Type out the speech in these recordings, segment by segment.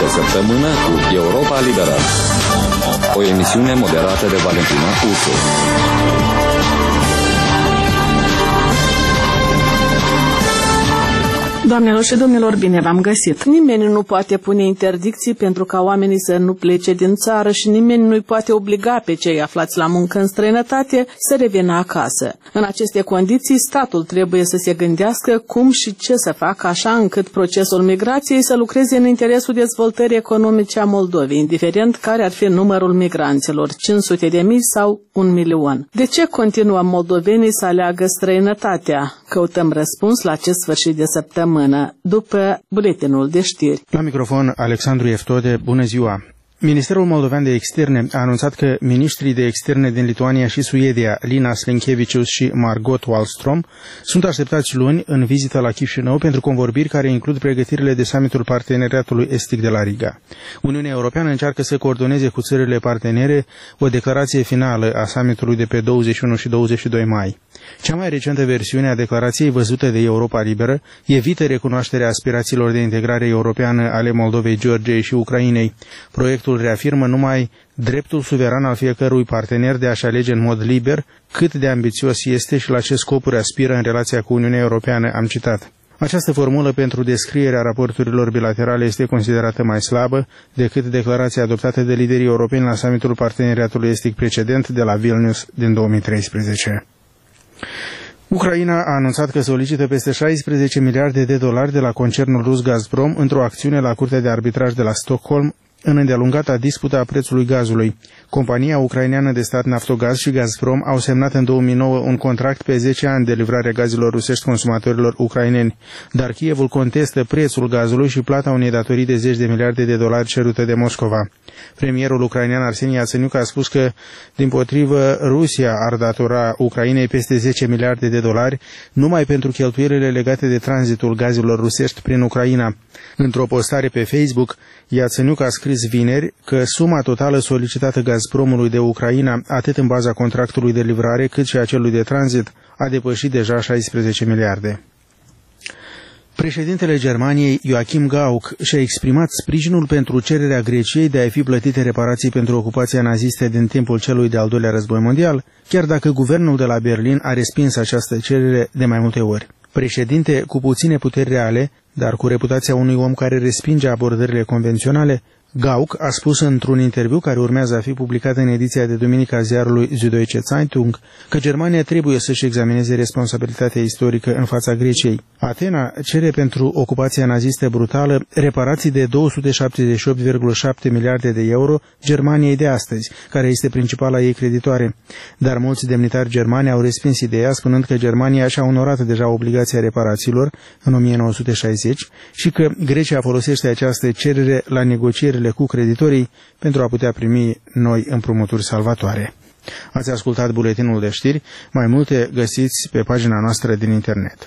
săptămână cu Europa Liberă. O emisiune moderată de Valentina Ursu. Doamnelor și domnilor, bine v-am găsit. Nimeni nu poate pune interdicții pentru ca oamenii să nu plece din țară și nimeni nu-i poate obliga pe cei aflați la muncă în străinătate să revină acasă. În aceste condiții, statul trebuie să se gândească cum și ce să facă așa încât procesul migrației să lucreze în interesul dezvoltării economice a Moldovei, indiferent care ar fi numărul migranților, 500.000 sau 1.000.000. De ce continuă moldovenii să aleagă străinătatea? Căutăm răspuns la acest sfârșit de săptămână, după buletinul de știri. La microfon, Alexandru Eftode, bună ziua! Ministerul Moldovean de Externe a anunțat că ministrii de externe din Lituania și Suedia, Linas Linkevicius și Margot Wallström, sunt așteptați luni în vizită la Chișinău pentru convorbiri care includ pregătirile de summitul Parteneriatului Estic de la Riga. Uniunea Europeană încearcă să coordoneze cu țările partenere o declarație finală a summitului de pe 21 și 22 mai. Cea mai recentă versiune a declarației văzută de Europa Liberă evită recunoașterea aspirațiilor de integrare europeană ale Moldovei, Georgiei și Ucrainei. Proiectul reafirmă numai dreptul suveran al fiecărui partener de a-și alege în mod liber cât de ambițios este și la ce scopuri aspiră în relația cu Uniunea Europeană, am citat. Această formulă pentru descrierea raporturilor bilaterale este considerată mai slabă decât declarația adoptată de liderii europeni la summitul Parteneriatului Estic precedent de la Vilnius din 2013. Ucraina a anunțat că solicită peste 16 miliarde de dolari de la concernul rus Gazprom într-o acțiune la Curtea de Arbitraj de la Stockholm în îndelungata dispută a prețului gazului. Compania ucraineană de stat Naftogaz și Gazprom au semnat în 2009 un contract pe 10 ani de livrare gazelor rusești consumatorilor ucraineni, dar Kievul contestă prețul gazului și plata unei datorii de 10 de miliarde de dolari cerute de Moscova. Premierul ucrainean Arseni Yatsenyuk a spus că, dimpotrivă, Rusia ar datora Ucrainei peste 10 miliarde de dolari numai pentru cheltuielile legate de tranzitul gazelor rusești prin Ucraina. Într-o postare pe Facebook, Yatsenyuk a scris vineri că suma totală solicitată Gazpromului de Ucraina, atât în baza contractului de livrare cât și a celui de tranzit, a depășit deja 16 miliarde. Președintele Germaniei, Joachim Gauck, și-a exprimat sprijinul pentru cererea Greciei de a fi plătite reparații pentru ocupația nazistă din timpul celui de-al doilea război mondial, chiar dacă guvernul de la Berlin a respins această cerere de mai multe ori. Președinte cu puține puteri reale, dar cu reputația unui om care respinge abordările convenționale, Gauck a spus într-un interviu care urmează a fi publicat în ediția de duminică a ziarului Süddeutsche Zeitung că Germania trebuie să-și examineze responsabilitatea istorică în fața Greciei. Atena cere pentru ocupația nazistă brutală reparații de 278,7 miliarde de euro Germaniei de astăzi, care este principala ei creditoare. Dar mulți demnitari germani au respins ideea, spunând că Germania și-a onorat deja obligația reparațiilor în 1960 și că Grecia folosește această cerere la negocieri cu creditorii pentru a putea primi noi împrumuturi salvatoare. Ați ascultat buletinul de știri, mai multe găsiți pe pagina noastră din internet.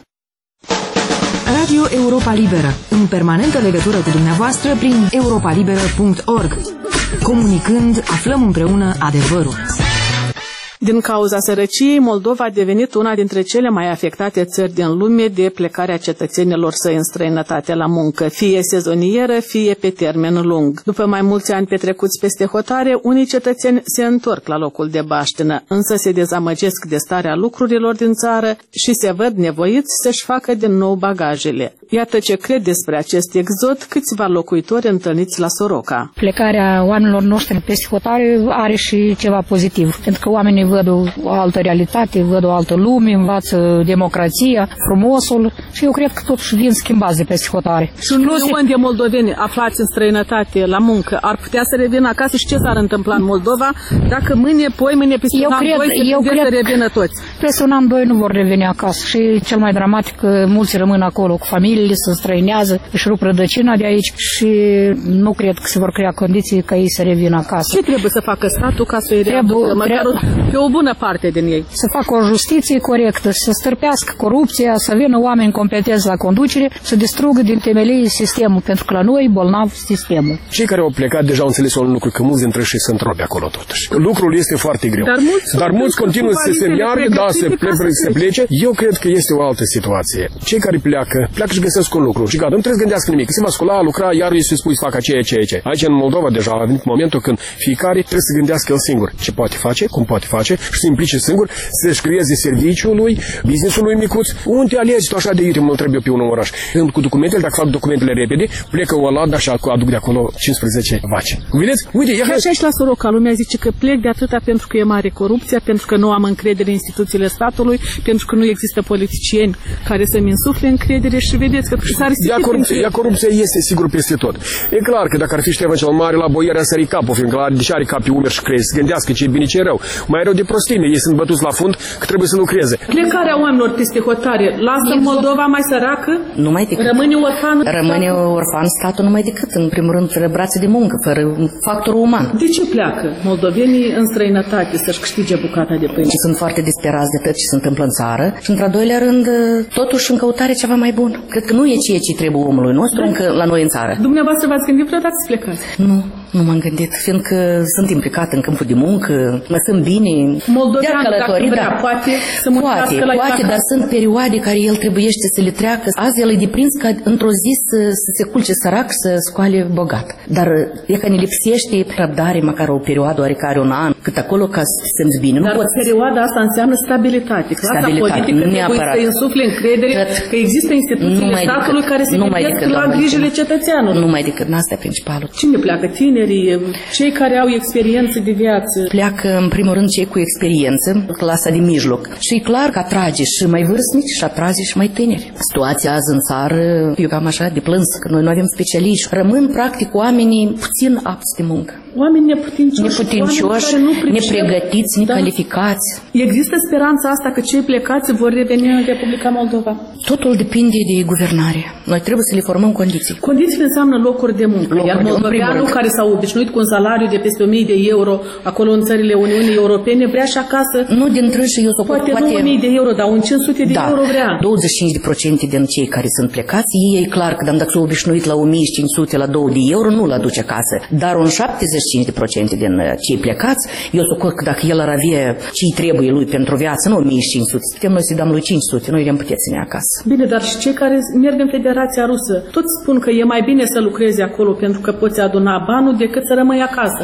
Radio Europa Liberă, în permanentă legătură cu dumneavoastră prin europalibera.org. Comunicând, aflăm împreună adevărul. Din cauza sărăciei, Moldova a devenit una dintre cele mai afectate țări din lume de plecarea cetățenilor săi în străinătate la muncă, fie sezonieră, fie pe termen lung. După mai mulți ani petrecuți peste hotare, unii cetățeni se întorc la locul de baștină, însă se dezamăgesc de starea lucrurilor din țară și se văd nevoiți să-și facă din nou bagajele. Iată ce cred despre acest exod câțiva locuitori întâlniți la Soroca. Plecarea oamenilor noștri peste hotare are și ceva pozitiv, pentru că oamenii văd o altă realitate, văd o altă lume, învață democrația, frumosul și eu cred că totuși vin schimbați de peste hotare. Și milioane de moldoveni aflați în străinătate la muncă ar putea să revină acasă și ce s-ar întâmpla în Moldova dacă mâine, poimâine, peste un an, doi să revină toți? Peste un an, doi nu vor reveni acasă și cel mai dramatic că mulți rămân acolo cu familiile, se străinează, își rup rădăcina de aici și nu cred că se vor crea condiții ca ei să revină acasă. Ce trebuie să facă statul ca să-i readucă măcar pe o bună parte din ei? Să facă o justiție corectă, să stârpească corupția, să vină oameni competenți la conducere, să distrugă din temelii sistemul, pentru că la noi bolnav sistemul. Cei care au plecat deja au înțeles un lucru, că mulți dintre ei se întrobe acolo totuși. Lucrul este foarte greu. Dar mulți continuă să se meargă, să plece. Eu cred că este o altă situație. Cei care pleacă și găsesc un lucru și gata, nu trebuie să gândească nimic. Se va scula, lucra, iar îi se spui să facă aceea. Aici în Moldova deja a venit momentul când fiecare trebuie să gândească el singur ce poate face, cum poate face și să implice singur, să-și creeze serviciul lui, business-ul lui micuț. Unde alegi tu așa de iutim, nu trebuie pe un oraș. Când cu documentele, dacă fac documentele repede, plecă o Olanda și aduc de acolo 15 vaci. Vedeți? Uite, ca 6% roca, lumea zice că plec de atâta pentru că e mare corupția, pentru că nu am încredere în instituțiile statului, pentru că nu există politicieni care să-mi insufle încredere și vedeți că s-a risipit. Corupția este sigur peste tot. E clar că dacă ar fi Ștefan cel Mare, la boiere a sărit capul, fiindcă la deși are capii umeri și crezi, să gândească ce e bine, ce e rău. Mai rău de prostime, ei sunt bătuți la fund că trebuie să lucreze. Plecarea oamenilor peste hotare, lasă Moldova mai săracă? Numai decât. Rămâne orfan? Rămâne orfan statul numai decât, în primul rând, fără brațe de muncă, fără factorul uman. De ce pleacă moldovenii în străinătate să-și câștige bucata de pâine? Sunt foarte disperați de tot ce se întâmplă în țară și, într-al doilea rând, totuși în căutare ceva mai bun. Cred că nu e ceea ce trebuie omului nostru încă la noi în țară. Dumneavoastră v-ați gândit vreodată să plecați? Nu m-am gândit, fiindcă sunt implicat în câmpul de muncă, mă simt bine. Moldovean, dacă vrea, poate să muncească la poate, dar sunt perioade care el trebuiește să le treacă. Azi el e deprins ca într-o zi să se culce sărac, să scoale bogat. Dar e că ne lipsește răbdare, măcar o perioadă oarecare, un an, cât acolo ca să te simți bine. Dar perioada asta înseamnă stabilitate. Clasa politică trebuie să insufle încredere că există instituțiile statului care se gândesc la grijile cetățeanului. Numai decât, asta e principalul. Cine pleacă? Tinerii, cei care au experiență de viață? Pleacă, în primul rând, cei cu experiență, clasa de mijloc. Și e clar că atrage și mai vârstnici și atrage și mai tineri. Situația azi în țară, eu cam așa de plâns, că noi nu avem specialiști. Rămân, practic, oamenii puțin apți de muncă. Oameni neputincioși, nepregătiți, necalificați. Există speranța asta că cei plecați vor reveni în Republica Moldova? Totul depinde de guvernare. Noi trebuie să le formăm condiții. Condițiile înseamnă locuri de muncă. Iar moldoveanul care s-a obișnuit cu un salariu de peste 1000 de euro acolo în țările Uniunii Europene vrea și acasă. Nu din trâși, eu poate nu 1000 de euro, dar un 500 de euro vrea. 25% din cei care sunt plecați, ei e clar că dacă s-au obișnuit la 1500, la 2 de euro, nu-l aduce acasă. Dar un 75% din cei plecați, eu socot că dacă el ar avea ce-i trebuie lui pentru viață, nu 1500, putem noi să-i dăm lui 500, noi i-am putea ține acasă. Bine, dar și cei care merg în Federația Rusă, toți spun că e mai bine să lucrezi acolo pentru că poți aduna banul decât să rămâi acasă.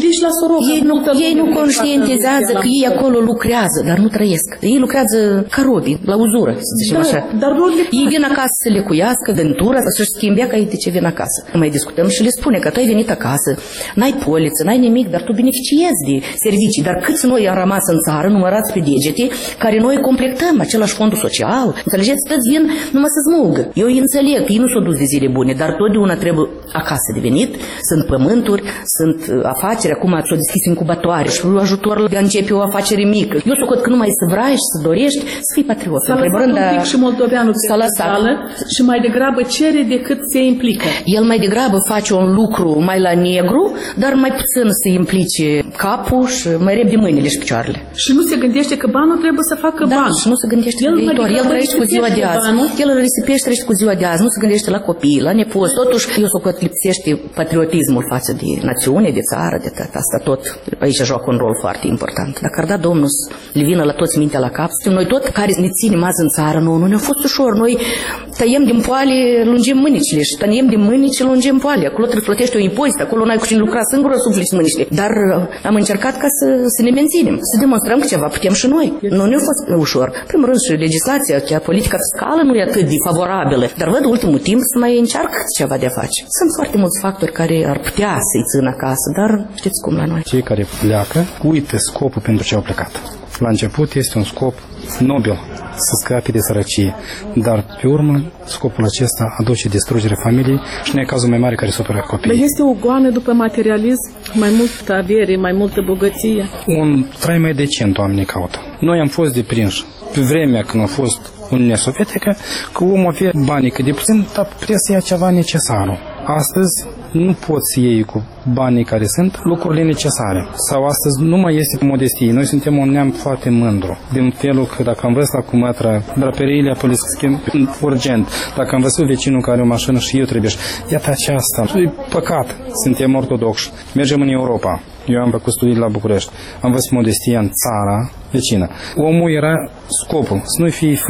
Ei nu conștientizează că ei acolo lucrează, dar nu trăiesc. Ei lucrează ca robi, la uzură, să zicem așa. Dar ei vin acasă să le cuiască, ventura, să-și schimbe ca ei de ce vin acasă. Mai discutăm și le spune că tu ai venit acasă, n-ai poliță, n-ai nimic, dar tu beneficiezi de servicii. Dar câți noi am rămas în țară, numărați pe degete, care noi completăm același fondul social. Înțelegeți? Toți vin numai să smulgă. Eu îi înțeleg, ei nu s-au dus de zile bune, dar totdeauna trebuie acasă de venit, sunt pământuri, sunt afaceri, acum s-au deschis incubatoare și ajutor de a începe o afacere mică. Eu socot că numai să vrei și să dorești, să fii patriot. S-a lăsat un pic și moldoveanul pe sală și mai degrabă cere decât se implică. El mai degrabă face un lucru mai la negru, dar mai puțin se implice capul și mai repede mâinile și picioarele. Și nu se gândește că banul trebuie să facă bani. Și nu se gândește la viitor. El trăiește cu ziua de azi. El îl risipește, trăiește cu ziua de azi. Nu se gândește la copii, la nepoți. Totuși, eu socot lipsește patriotismul față de națiune, de țară, de tot asta tot. Aici joacă un rol foarte important. Dacă ar da Domnul să le vină la toți mintea la cap, noi tot care ne ținem azi în țară, nu ne-a fost ușor. Noi tăiem din poale, lungim mânicile și tăiem din mânici, lungim poale. Acolo trebuie să plătești o impozit, acolo n-ai cu cine lucra singură, sufliți mânicile. Dar am încercat ca să ne menținem, să demonstrăm că ceva putem și noi. Nu ne-a fost ușor. Primul rând și legislația, politica fiscală nu e atât de favorabilă, dar văd ultimul timp să mai încearcă ceva de a face. Sunt foarte mulți factori care ar putea să-i țină acasă, dar știți cum la noi. Cei care pleacă uită scopul pentru ce au plecat. La început este un scop nobil, să scape de sărăcie, dar pe urmă scopul acesta aduce distrugerea familiei și nu e cazul mai mare care suferă copiii. Dar este o goană după materialism, mai multă avere, mai multă bogăție. Un trai mai decent oamenii caută. Noi am fost deprinși pe vremea când a fost Uniunea Sovietică, că omul avea banii cât de puțin, dar putea să ia ceva necesar. Astăzi nu poți să iei cu banii care sunt lucrurile necesare. Sau astăzi nu mai este modestie. Noi suntem un neam foarte mândru. Din felul că dacă am văzut la cumătră draperiile apoi le schimb urgent. Dacă am văzut vecinul care are o mașină și eu trebuie. Iată aceasta. E păcat. Suntem ortodoxi. Mergem în Europa. Eu am făcut studii la București. Am văzut modestia în țara vecină. Omul era scopul, să nu fie frig.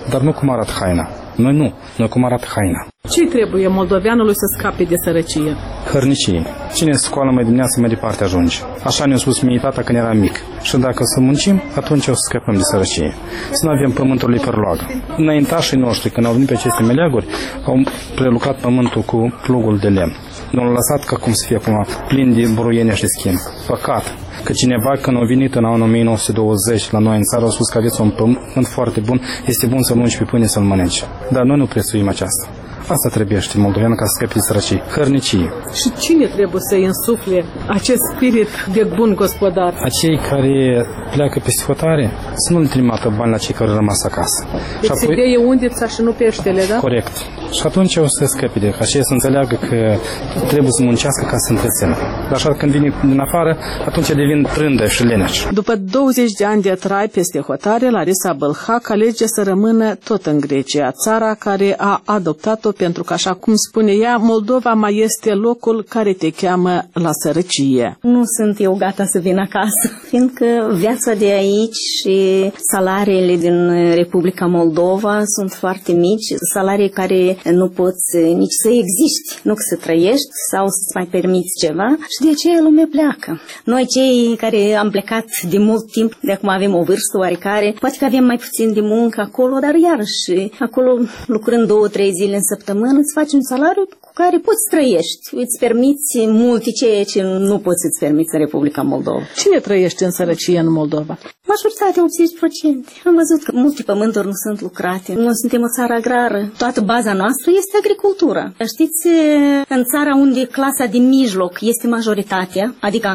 dar nu cum arată haina. Noi cum arată haina. Ce trebuie moldoveanului să scape de sărăcie? Hărnicie. Cine se scoală mai dimineață, mai departe ajunge. Așa ne-a spus mie tata când era mic. Și dacă o să muncim, atunci o să scăpăm de sărăcie. Să nu avem pământul perloagă. Înaintașii noștri, când au venit pe aceste meleaguri, au prelucrat pământul cu plugul de lemn. Nu l-au lăsat ca cum să fie acum plin de buruiene și schimb. Păcat că cineva când a venit în anul 1920 la noi în țară a spus că aveți un pământ foarte bun, este bun să lungi pe pâine să-l mănânci. Dar noi nu prețuim aceasta. Asta trebuie știi moldovean ca să scape de sărăcie. Hărnicie. Și cine trebuie să-i însufle acest spirit de bun gospodar? Acei care pleacă peste hotare să nu le trimită bani la cei care au rămas acasă. Deci se deie undița și nu peștele, da? Corect. Și atunci o să scape de aceea să înțeleagă că trebuie să muncească ca să se întrețină. Dar așa când vine din afară, atunci devin trândă și leneși. După 20 de ani de trai peste hotare, Larisa Bălhac alege să rămână tot în Grecia, țara care a adoptat-o pentru că, așa cum spune ea, Moldova mai este locul care te cheamă la sărăcie. Nu sunt eu gata să vin acasă, fiindcă viața de aici și salariile din Republica Moldova sunt foarte mici, salarii care nu poți nici să existi, nu să trăiești sau să-ți mai permiți ceva și de aceea lumea pleacă. Noi cei care am plecat de mult timp, de acum avem o vârstă oarecare, poate că avem mai puțin de muncă acolo, dar iarăși acolo lucrând 2-3 zile în săptămână îți faci un salariu cu care poți trăiești, îți permiți multe ceea ce nu poți să-ți permiți în Republica Moldova. Cine trăiește în sărăcie în Moldova? Majoritatea, 80%. Am văzut că multe pământuri nu sunt lucrate. Noi suntem o țară agrară. Toată baza noastră este agricultura. Știți, în țara unde clasa de mijloc este majoritatea, adică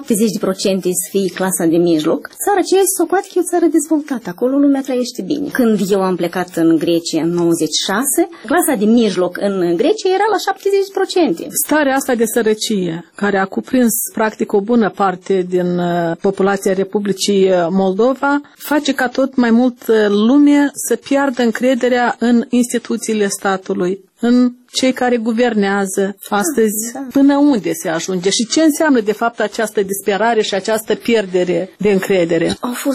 70% să fie clasa de mijloc, țara aceea se socoate că e o țară dezvoltată. Acolo lumea trăiește bine. Când eu am plecat în Grecia în 96, clasa de mijloc în Grecia era la 70%. Starea asta de sărăcie, care a cuprins practic o bună parte din populația Republicii Moldova, face ca tot mai mult lume să piardă încrederea în instituțiile statului, în cei care guvernează astăzi. Până unde se ajunge și ce înseamnă de fapt această disperare și această pierdere de încredere?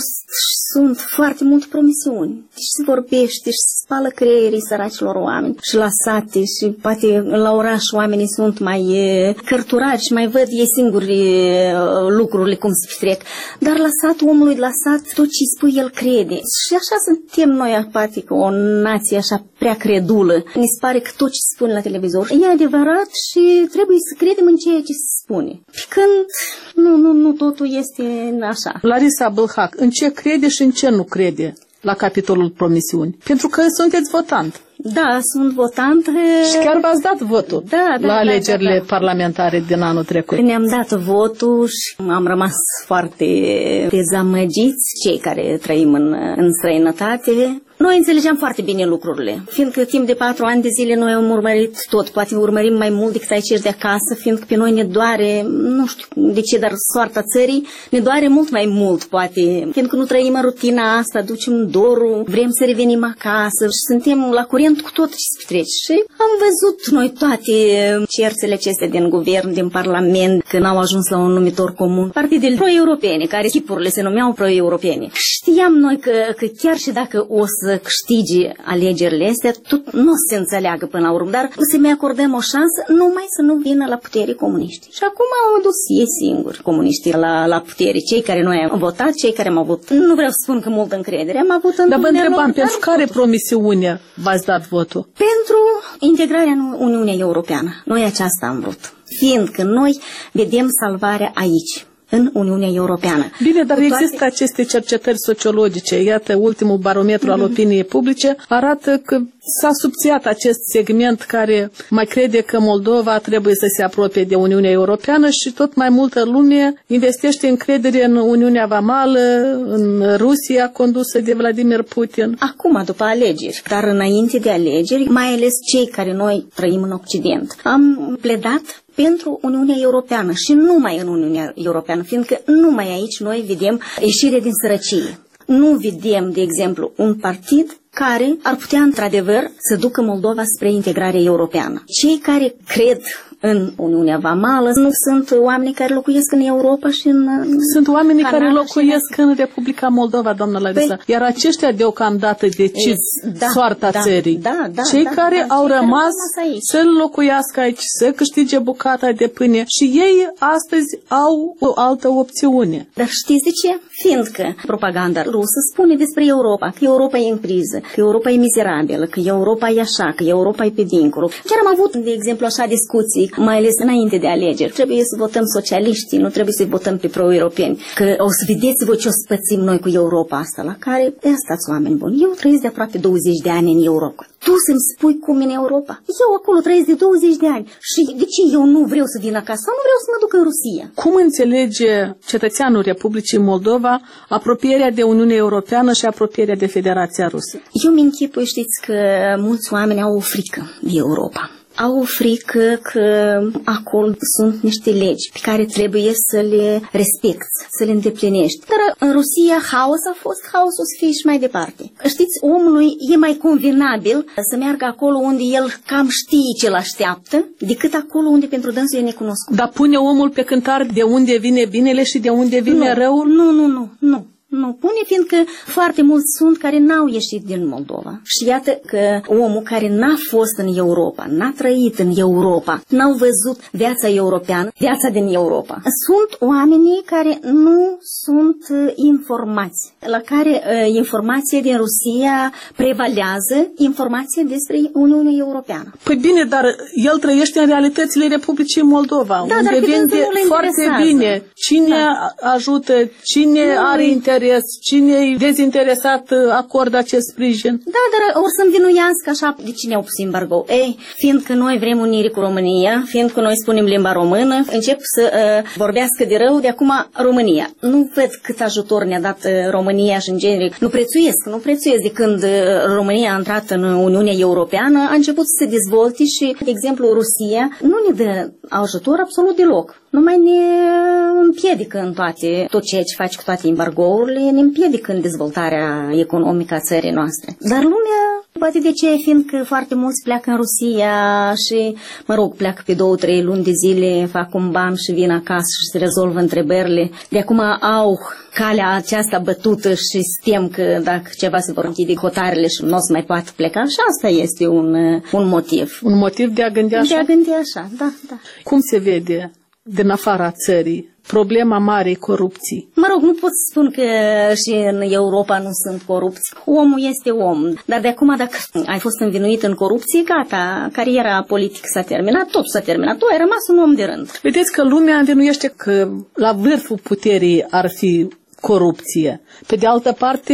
Sunt foarte multe promisiuni. Și se vorbește și se spală creierii săracilor oameni. Și la sate și poate la oraș oamenii sunt mai cărturați și mai văd ei singuri lucrurile cum se petrec. Dar la sat, omului de la sat, tot ce spui el crede. Și așa suntem noi, poate că o nație așa prea credulă. Ne se pare că tot ce spune la televizor e adevărat și trebuie să credem în ceea ce se spune. Când nu totul este așa. Larisa Bălhac, în ce crede și în ce nu crede la capitolul promisiuni? Pentru că sunteți votant. Da, sunt votant. Și chiar v-ați dat votul la alegerile parlamentare din anul trecut. Ne-am dat votul și am rămas foarte dezamăgiți, cei care trăim în străinătate. Noi înțelegeam foarte bine lucrurile, fiindcă timp de 4 ani de zile noi am urmărit tot, poate urmărim mai mult decât ai cer de acasă, fiindcă pe noi ne doare, nu știu de ce, dar soarta țării ne doare mult mai mult, poate, fiindcă nu trăim în rutina asta, ducem dorul, vrem să revenim acasă și suntem la curent cu tot ce se petrece. Și am văzut noi toate cerțele acestea din guvern, din parlament, că n-au ajuns la un numitor comun. Partidele pro-europene, care chipurile se numeau pro-europene. Știam noi că chiar și dacă o să câștige alegerile astea, tot nu se înțeleagă până la urmă, dar să mai acordăm o șansă numai să nu vină la putere comuniști. Și acum au dus ei singuri comuniștii la putere, cei care noi am votat, cei care am avut, nu vreau să spun că mult încredere, am avut în. Dar vă întrebam, pentru care promisiune v-ați dat votul? Pentru integrarea în Uniunea Europeană. Noi aceasta am vrut. Fiindcă noi vedem salvarea aici, în Uniunea Europeană. Bine, dar există aceste cercetări sociologice. Iată, ultimul barometru al opiniei publice arată că s-a subțiat acest segment care mai crede că Moldova trebuie să se apropie de Uniunea Europeană și tot mai multă lume investește încredere în Uniunea Vamală, în Rusia condusă de Vladimir Putin. Acum, după alegeri, dar înainte de alegeri, mai ales cei care noi trăim în Occident, am pledat pentru Uniunea Europeană și numai în Uniunea Europeană, fiindcă numai aici noi vedem ieșire din sărăcie. Nu vedem, de exemplu, un partid care ar putea, într-adevăr, să ducă Moldova spre integrarea europeană. Cei care cred în Uniunea Vamală. Nu sunt oameni care locuiesc în Europa și în Sunt oamenii Canada care locuiesc în Republica Moldova, doamna Larisa. Iar aceștia deocamdată decid soarta țării. Cei care au rămas să locuiască aici, să câștige bucata de pâine și ei astăzi au o altă opțiune. Dar știți de ce? Fiindcă propaganda rusă spune despre Europa, că Europa e în criză, că Europa e mizerabilă, că Europa e așa, că Europa e pe dincolo. Chiar am avut, de exemplu, așa discuții, mai ales înainte de alegeri. Trebuie să votăm socialiștii, nu trebuie să votăm pe pro-europeni. Că o să vedeți voi ce o spățim noi cu Europa asta, la care, stați oameni buni, eu trăiesc de aproape 20 de ani în Europa. Tu să-mi spui cum în Europa? Eu acolo trăiesc de 20 de ani și de ce eu nu vreau să vin acasă? Nu vreau să mă duc în Rusia. Cum înțelege cetățeanul Republicii Moldova apropierea de Uniunea Europeană și apropierea de Federația Rusă? Eu mi închipui, știți, că mulți oameni au o frică de Europa. Au o frică că acolo sunt niște legi pe care trebuie să le respecti, să le îndeplinești. Dar în Rusia haos a fost, haos o să fie și mai departe. Știți, omului e mai convenabil să meargă acolo unde el cam știe ce-l așteaptă, decât acolo unde pentru dânsul e necunoscut. Dar pune omul pe cântar de unde vine binele și de unde vine răul? Nu. Nu pune, fiindcă foarte mulți sunt care n-au ieșit din Moldova. Și iată că omul care n-a fost în Europa, n-a trăit în Europa, n-au văzut viața europeană, viața din Europa. Sunt oamenii care nu sunt informați, la care informația din Rusia prevalează informația despre Uniunea Europeană. Păi bine, dar el trăiește în realitățile Republicii Moldova, unde vinde foarte bine. Cine ajută, cine are interes, cine e dezinteresat acordă acest sprijin. Da, dar or să-mi vinuiască așa de cine au pus embargo. Fiindcă noi vrem unire cu România, fiindcă noi spunem limba română, încep să vorbească de rău de acum România. Nu văd cât ajutor ne-a dat România și în genere. Nu prețuiesc de când România a intrat în Uniunea Europeană, a început să se dezvolte și, de exemplu, Rusia nu ne dă ajutor absolut deloc. Nu mai ne împiedică în tot ceea ce face cu toate embargourile, ne împiedică în dezvoltarea economică a țării noastre. Dar lumea, poate de ce, fiindcă foarte mulți pleacă în Rusia și, pleacă pe 2-3 luni de zile, fac un ban și vin acasă și se rezolvă întrebările. De acum au calea aceasta bătută și tem că dacă ceva se vor închide hotarele și nu o să mai poată pleca. Și asta este un motiv. Un motiv de a gândi așa? De a gândi așa, da. Cum se vede din afara țării problema marei corupții? Nu pot să spun că și în Europa nu sunt corupți. Omul este om. Dar de acum, dacă ai fost învinuit în corupție, gata, cariera politică s-a terminat, tot s-a terminat. Tu ai rămas un om de rând. Vedeți că lumea învinuiește că la vârful puterii ar fi corupție. Pe de altă parte,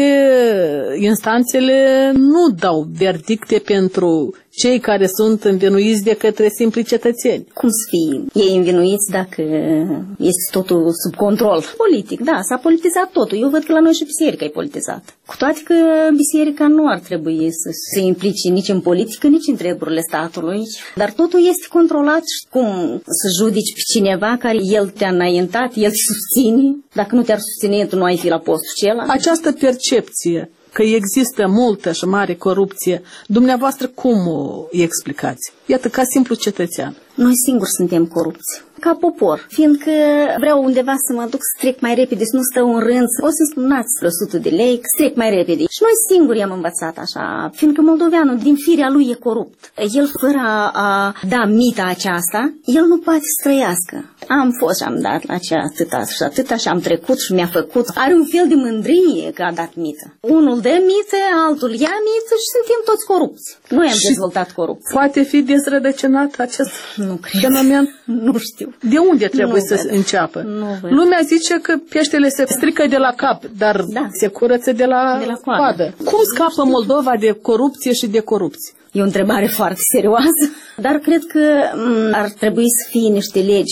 instanțele nu dau verdicte pentru cei care sunt învinuiți de către simpli cetățeni. Cum să fie ei învinuiți dacă este totul sub control politic? Da, s-a politizat totul. Eu văd că la noi și biserica e politizată. Cu toate că biserica nu ar trebui să se implice nici în politică, nici în treburile statului, dar totul este controlat. Cum să judici pe cineva care el te-a înaintat, el te susține? Dacă nu te-ar susține, tu nu ai fi la postul acela? Această percepție că există multă și mare corupție, dumneavoastră cum o explicați? Iată, ca simplu cetățean. Noi singuri suntem corupți. Ca popor, fiindcă vreau undeva să mă duc să trec mai repede, să nu stau în rând, o să-mi spunați vreo 100 de lei, să trec mai repede. Și noi singuri am învățat așa, fiindcă moldoveanul din firea lui e corupt. El, fără a da mita aceasta, el nu poate să trăiască. Am fost și am dat la aceea atâta și am trecut și mi-a făcut. Are un fel de mândrie că a dat mită. Unul dă mită, altul ia mită și suntem toți corupți. Noi am dezvoltat corupție. Poate fi dezrădăcinat acest fenomen? Nu știu. De unde trebuie să înceapă? Lumea zice că peștele se strică de la cap, dar se curăță de la coadă. Cum scapă Moldova de corupție și de corupție? E o întrebare foarte serioasă, dar cred că ar trebui să fie niște legi foarte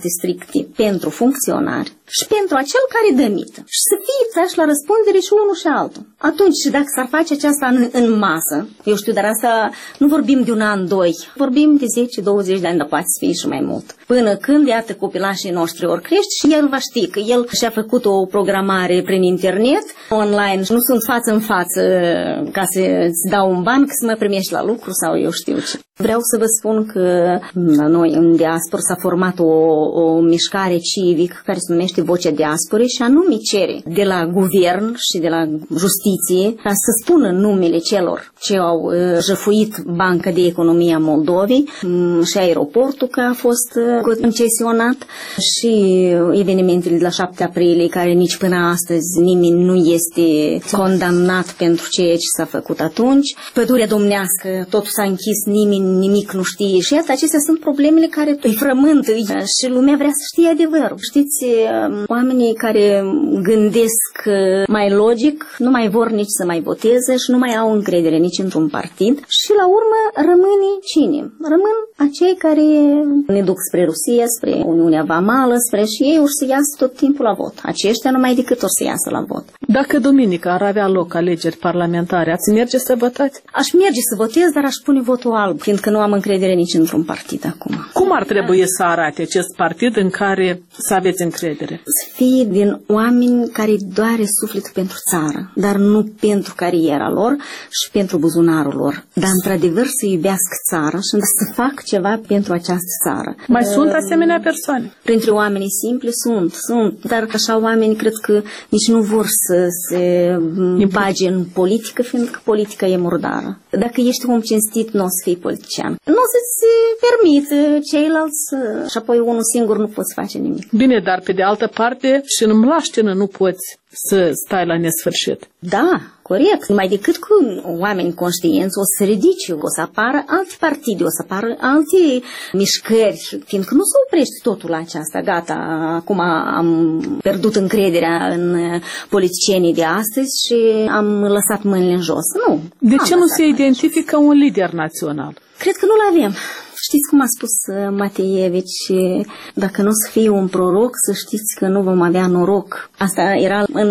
foarte stricte pentru funcționari și pentru acel care dă mită. Și să fie trași la răspundere și unul și altul. Atunci, dacă s-ar face aceasta în masă, eu știu, dar asta nu vorbim de un an, doi, vorbim de 10-20 de ani, dar poate să fie și mai mult. Până când, iată, copilașii noștri ori crește și el va ști că el și-a făcut o programare prin internet, online, și nu sunt față în față ca să-ți dau un ban, că să mă primești la lucru sau eu știu ce. Vreau să vă spun că la noi în diaspora s-a format o mișcare civică care se numește Vocea Diasporei și anume cere de la guvern și de la justiție ca să spună numele celor ce au jăfuit Banca de Economie a Moldovei și aeroportul că a fost concesionat și evenimentele de la 7 aprilie care nici până astăzi nimeni nu este condamnat pentru ceea ce s-a făcut atunci. Pădurea domnească, totul s-a închis, nimeni nimic nu știe și iată, acestea sunt problemele care îi frământă și lumea vrea să știe adevărul. Știți, oamenii care gândesc mai logic nu mai vor nici să mai voteze și nu mai au încredere nici într-un partid și la urmă rămâne cine? Rămân acei care ne duc spre Rusia, spre Uniunea Vamală, spre și ei o să iasă tot timpul la vot. Aceștia numai decât o să iasă la vot. Dacă duminică ar avea loc alegeri parlamentare, ați merge să votați? Aș merge să votez, dar aș pune votul alb, fiindcă nu am încredere nici într-un partid acum. Cum ar trebui să arate acest partid în care să aveți încredere? Să fie din oameni care doare sufletul pentru țară, dar nu pentru cariera lor și pentru buzunarul lor, dar într-adevăr să iubească țara și să facă ceva pentru această țară. Mai sunt asemenea persoane? Printre oamenii simpli sunt, dar așa oameni cred că nici nu vor să se bage în politică, fiindcă politica e murdară. Dacă ești om cinstit, nu o să fii politician. Nu o să-ți permită ceilalți și apoi unul singur nu poți face nimic. Bine, dar pe de altă parte și în mlaștină nu poți să stai la nesfârșit. Da, corect. Numai decât cu oameni conștienți o să se ridice, o să apară alte partide, o să apară alte mișcări, fiindcă nu se oprește totul la aceasta. Gata, acum am pierdut încrederea în politicienii de astăzi și am lăsat mâinile în jos. Nu. De ce nu se identifică un lider național? Cred că nu-l avem. Știți cum a spus Mateevici, dacă nu o să fie un proroc, să știți că nu vom avea noroc. Asta era în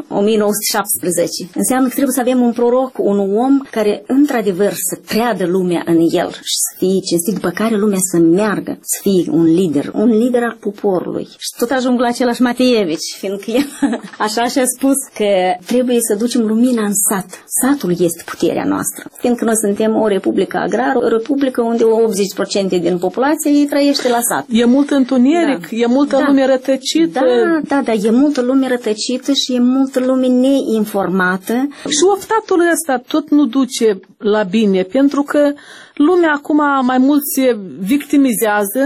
1917. Înseamnă că trebuie să avem un proroc, un om care într-adevăr să creadă lumea în el și să fie cinstit, după care lumea să meargă, să fie un lider al poporului. Și tot ajung la același Mateevici, fiindcă el așa și-a spus că trebuie să ducem lumina în sat. Satul este puterea noastră, fiindcă noi suntem o republică agrară, o republică unde 80% din populație trăiește la sat. E mult întuneric, da. E multă lume rătăcită. Da, e multă lume rătăcită și e multă lume neinformată. Și oftatul ăsta tot nu duce la bine, pentru că lumea acum mai mult se victimizează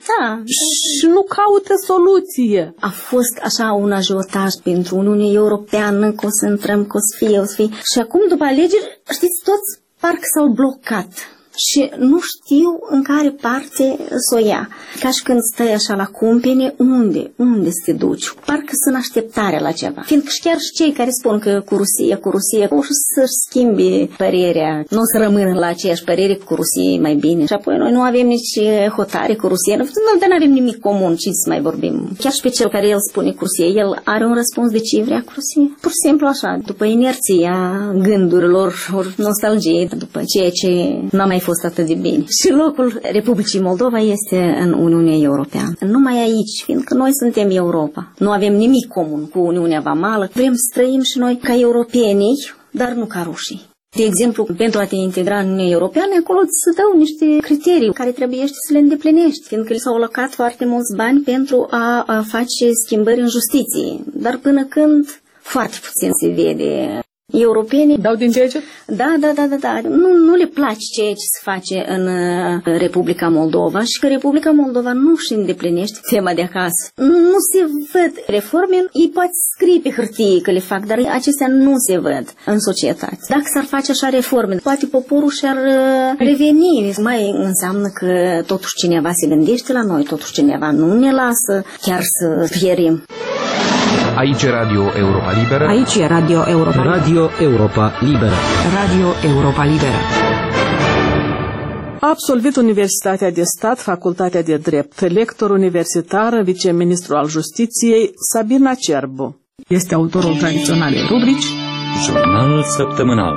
și nu caută soluție. A fost așa un ajutaj pentru Uniunea Europeană, că o să intrăm, că o să fie. Și acum, după alegeri, știți, toți parcă s-au blocat. Și nu știu în care parte să o ia. Ca și când stai așa la cumpene, unde să te duci? Parcă sunt așteptare la ceva. Fiindcă și chiar și cei care spun că cu Rusia, o să-și schimbi părerea. Nu o să rămână la aceeași părere cu Rusia e mai bine. Și apoi noi nu avem nici hotare cu Rusia. Dar nu avem nimic comun, ce să mai vorbim. Chiar și pe cel care el spune cu Rusia, el are un răspuns de ce vrea cu Rusia. Pur și simplu așa, după inerția gândurilor, nostalgie, după ceea ce n-a mai fost atât de bine. Și locul Republicii Moldova este în Uniunea Europeană. Numai aici, fiindcă noi suntem Europa. Nu avem nimic comun cu Uniunea Vamală. Vrem să trăim și noi ca europenii, dar nu ca rușii. De exemplu, pentru a te integra în Uniunea Europeană, acolo îți dau niște criterii care trebuie să le îndeplinești, fiindcă s-au alocat foarte mulți bani pentru a face schimbări în justiție. Dar până când foarte puțin se vede. Europenii dau din deget? Da. Nu le place ceea ce se face în Republica Moldova și că Republica Moldova nu își îndeplinește tema de acasă. Nu se văd reforme, ei poate scrie pe hârtie că le fac, dar acestea nu se văd în societate. Dacă s-ar face așa reforme, poate poporul și-ar reveni. Mai înseamnă că totuși cineva se gândește la noi, totuși cineva nu ne lasă chiar să pierim. Aici e Radio Europa Liberă. Aici e Radio Europa Liberă. Radio Europa Liberă. Radio Europa Liberă. A absolvit Universitatea de Stat, Facultatea de Drept, lector universitar, viceministru al Justiției, Sabina Cerbu. Este autorul tradiționalei rubrici Jurnal săptămânal.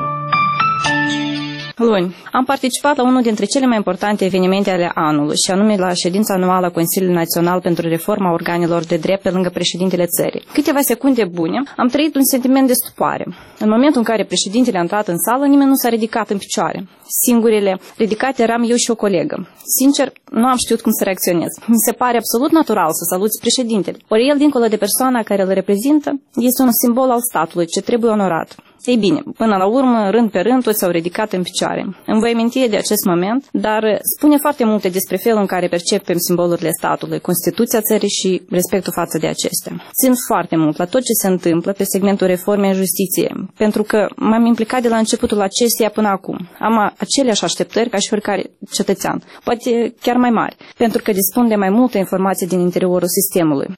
Luni, am participat la unul dintre cele mai importante evenimente ale anului, și anume la ședința anuală a Consiliului Național pentru Reforma Organelor de Drept pe lângă președintele țării. Câteva secunde bune, am trăit un sentiment de stupoare. În momentul în care președintele a intrat în sală, nimeni nu s-a ridicat în picioare. Singurele ridicate eram eu și o colegă. Sincer, nu am știut cum să reacționez. Mi se pare absolut natural să saluți președintele. Ori el, dincolo de persoana care îl reprezintă, este un simbol al statului ce trebuie onorat. Ei bine, până la urmă, rând pe rând, toți s-au ridicat în picioare. Îmi voi aminti de acest moment, dar spune foarte multe despre felul în care percepem simbolurile statului, Constituția țării și respectul față de acestea. Țin foarte mult la tot ce se întâmplă pe segmentul reformei în justiție, pentru că m-am implicat de la începutul acesteia până acum. Am aceleași așteptări ca și oricare cetățean, poate chiar mai mari, pentru că dispun de mai multe informații din interiorul sistemului.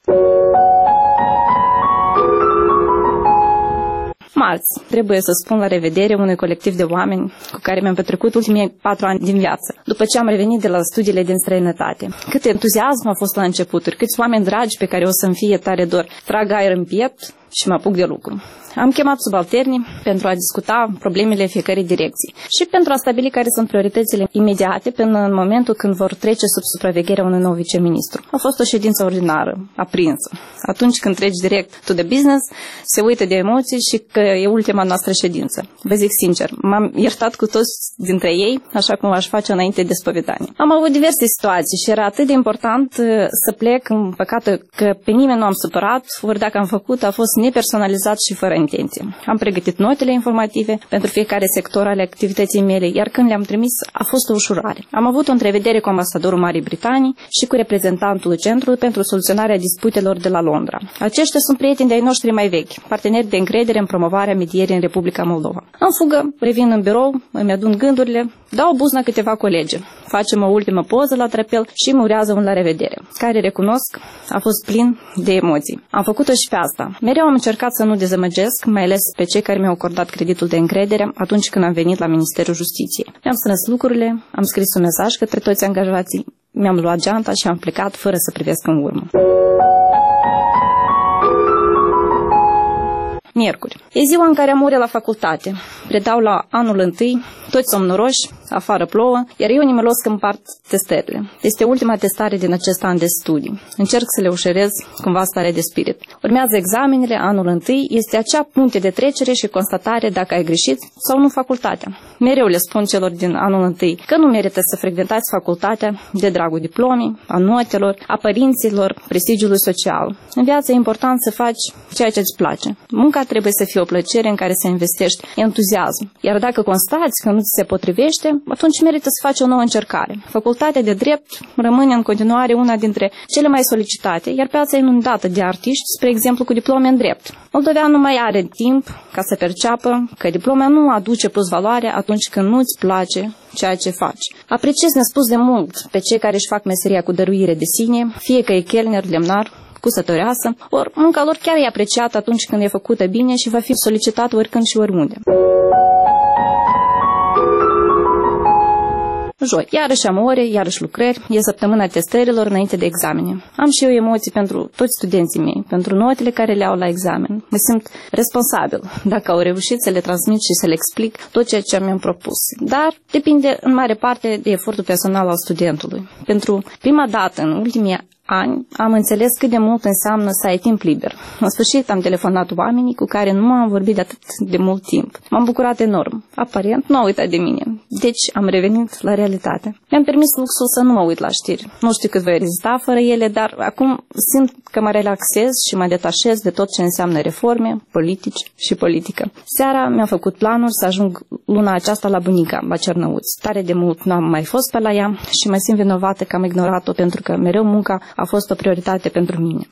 Marți, trebuie să spun la revedere unui colectiv de oameni cu care mi-am petrecut ultimii 4 ani din viață, după ce am revenit de la studiile din străinătate. Cât entuziasm a fost la începuturi, câți oameni dragi pe care o să-mi fie tare dor, trag aer în piept și mă apuc de lucru. Am chemat subalternii pentru a discuta problemele fiecărei direcții și pentru a stabili care sunt prioritățile imediate până în momentul când vor trece sub supravegherea unui nou viceministru. A fost o ședință ordinară, aprinsă. Atunci când treci direct to the business, se uită de emoții și că e ultima noastră ședință. Vă zic sincer, m-am iertat cu toți dintre ei, așa cum aș face înainte de spovedanie. Am avut diverse situații și era atât de important să plec, în păcate că pe nimeni nu am supărat, ori dacă am făcut a fost nepersonalizat și fără intenție. Am pregătit notele informative pentru fiecare sector ale activității mele, iar când le-am trimis a fost o ușurare. Am avut o întrevedere cu ambasadorul Marii Britanii și cu reprezentantul Centrului pentru soluționarea disputelor de la Londra. Aceștia sunt prieteni de-ai noștri mai vechi, parteneri de încredere în promovarea medierii în Republica Moldova. În fugă, revin în birou, îmi adun gândurile, dau buzna câteva colegi, facem o ultimă poză la trapel și mă urează un la revedere, care, recunosc, a fost plin de emoții. Am făcut-o și pe asta. Mereu am încercat să nu dezamăgesc, mai ales pe cei care mi-au acordat creditul de încredere atunci când am venit la Ministerul Justiției. Mi-am strâns lucrurile, am scris un mesaj către toți angajații, mi-am luat geanta și am plecat fără să privesc în urmă. Miercuri. E ziua în care am ore la facultate. Predau la anul întâi, toți somnoroși, afară plouă, iar eu nimelos că împart testările. Este ultima testare din acest an de studii. Încerc să le ușurez cumva starea de spirit. Urmează examenele, anul întâi, este acea punte de trecere și constatare dacă ai greșit sau nu facultatea. Mereu le spun celor din anul întâi că nu merită să frecventați facultatea de dragul diplomii, a notelor, a părinților, prestigiului social. În viață e important să faci ceea ce îți place. Munca trebuie să fie o plăcere în care să investești entuziasm. Iar dacă constați că nu ți se potrivește, atunci merită să faci o nouă încercare. Facultatea de drept rămâne în continuare una dintre cele mai solicitate, iar piața e inundată de artiști, spre exemplu, cu diplome în drept. Moldoveanul nu mai are timp ca să perceapă că diploma nu aduce plus valoare atunci când nu-ți place ceea ce faci. Apreciez nespus de mult pe cei care își fac meseria cu dăruire de sine, fie că e chelner, lemnar, cusătoreasă, ori munca lor chiar e apreciată atunci când e făcută bine și va fi solicitată oricând și oriunde. Joi. Iarăși am ore, iarăși lucrări, e săptămâna testărilor înainte de examene. Am și eu emoții pentru toți studenții mei, pentru notele care le au la examen. Mă simt responsabil dacă au reușit să le transmit și să le explic tot ceea ce mi-am propus. Dar depinde în mare parte de efortul personal al studentului. Pentru prima dată în ultimii ani am înțeles cât de mult înseamnă să ai timp liber. În sfârșit am telefonat oamenii cu care nu am vorbit de atât de mult timp. M-am bucurat enorm. Aparent nu au uitat de mine. Deci am revenit la realitate. Mi-am permis luxul să nu mă uit la știri. Nu știu cât voi rezista fără ele, dar acum simt că mă relaxez și mă detașez de tot ce înseamnă reforme, politici și politică. Seara mi-am făcut planuri să ajung luna aceasta la bunica, la Cernăuți. Tare de mult nu am mai fost pe la ea și mă simt vinovată că am ignorat-o pentru că mereu munca a fost o prioritate pentru mine.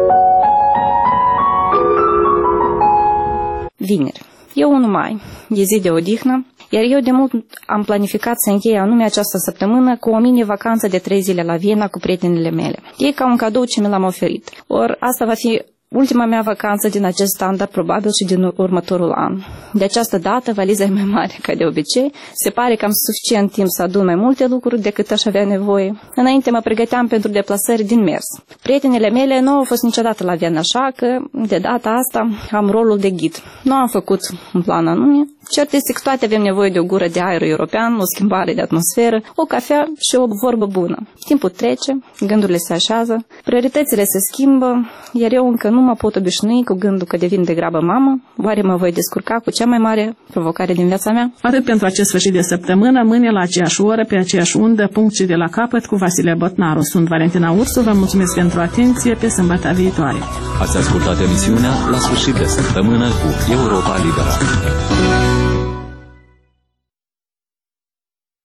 Vineri. E 1 mai, e zi de odihnă, iar eu de mult am planificat să închei anume această săptămână cu o mini-vacanță de 3 zile la Viena cu prietenele mele. E ca un cadou ce mi l-am oferit. Or, asta va fi ultima mea vacanță din acest an, dar probabil și din următorul an. De această dată, valiza e mai mare ca de obicei. Se pare că am suficient timp să adun mai multe lucruri decât aș avea nevoie. Înainte mă pregăteam pentru deplasări din mers. Prietenele mele nu au fost niciodată la Viena, așa că de data asta am rolul de ghid. Nu am făcut un plan anume. Cert este că toate avem nevoie de o gură de aer european, o schimbare de atmosferă, o cafea și o vorbă bună. Timpul trece, gândurile se așează, prioritățile se schimbă, iar eu încă nu mă pot obișnui cu gândul că devin degrabă mamă. Oare mă voi descurca cu cea mai mare provocare din viața mea? Atât pentru acest sfârșit de săptămână, mâine la aceeași oră, pe aceeași undă, punct și de la capăt, cu Vasile Botnaru. Sunt Valentina Ursu, vă mulțumesc pentru atenție, pe sâmbătă viitoare. Ați ascultat emisiunea La sfârșit de săptămână cu Europa Liberă.